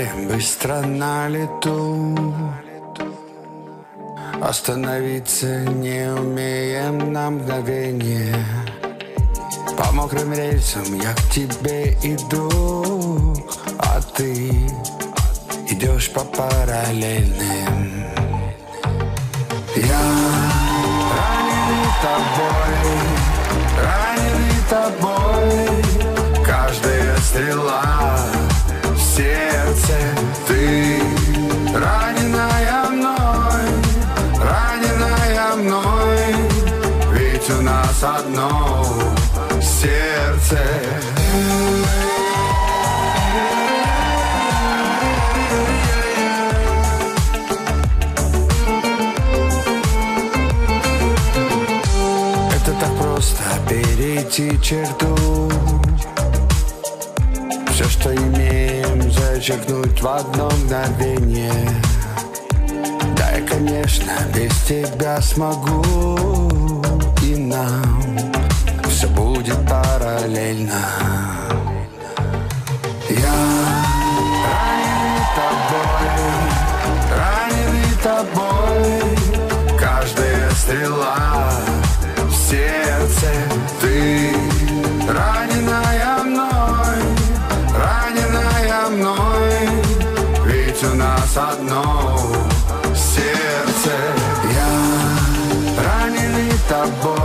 быстро на лету. Остановиться не умеем на мгновение. По мокрым рельсам я к тебе иду, а ты идешь по параллельным. Я раненый тобой, каждая стрела в сердце. Ты раненая мной, ведь у нас одно сердце. Это так просто перейти черту. Все, что имеем, зачеркнуть в одно мгновение. Да, я, конечно, без тебя смогу, и нам все будет параллельно. Я раненый тобой, каждая стрела в сердце. Ты раненая мной, ведь у нас одно сердце. Я раненый тобой.